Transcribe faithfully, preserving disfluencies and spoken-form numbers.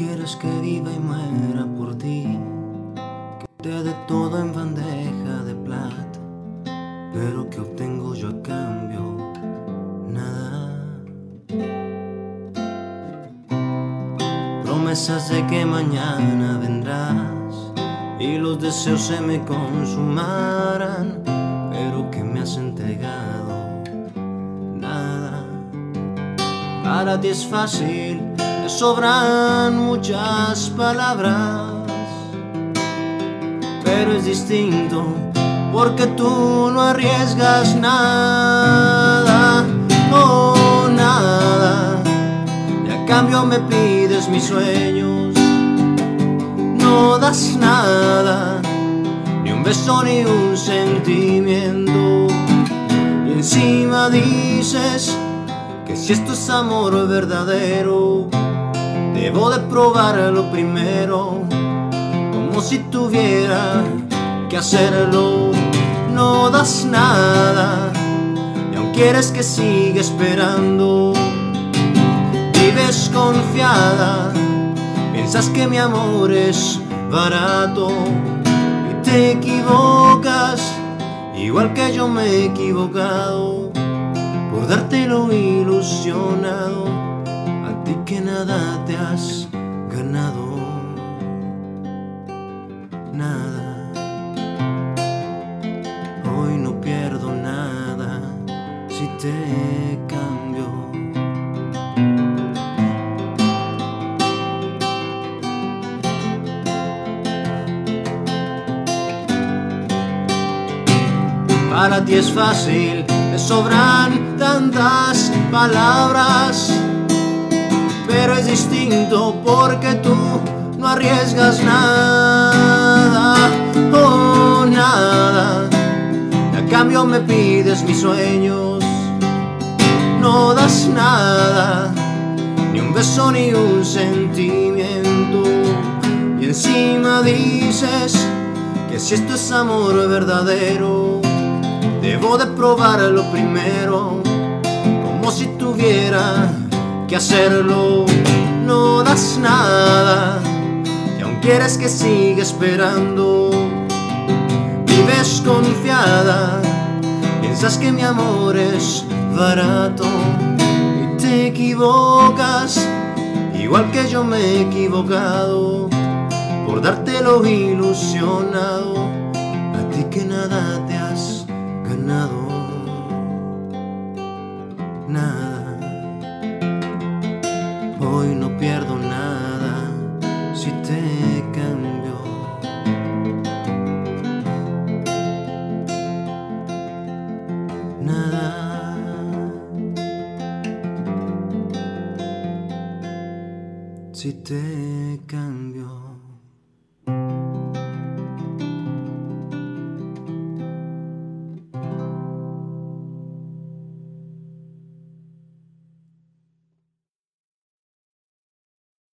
quieres que viva y muera por ti, que te dé todo en bandeja de plata, pero que obtengo yo a cambio nada. Promesas de que mañana vendrás y los deseos se me consumarán, pero que me has entregado nada. Para ti es fácil, te sobran muchas palabras, pero es distinto porque tú no arriesgas nada, oh nada, y a cambio me pides mis sueños. No das nada, ni un beso ni un sentimiento, y encima dices que si esto es amor verdadero, debo de probarlo primero, como si tuviera que hacerlo. No das nada, y aún quieres que siga esperando. Vives confiada, piensas que mi amor es barato y te equivocas, igual que yo me he equivocado por dártelo ilusionado, a ti que nada te has ganado, nada. Hoy no pierdo nada si te cambio. Para ti es fácil, te sobran tantas palabras, pero es distinto porque tú no arriesgas nada, oh nada, y a cambio me pides mis sueños. No das nada, ni un beso ni un sentimiento, y encima dices que si esto es amor verdadero, debo de probarlo primero, como si tuviera que hacerlo. No das nada, y aún quieres que siga esperando. Vives confiada, piensas que mi amor es barato y te equivocas, igual que yo me he equivocado por dártelo ilusionado, a ti que nada te has ganado, nada. Hoy no pierdo nada si te cambio. Nada. Si te cambio.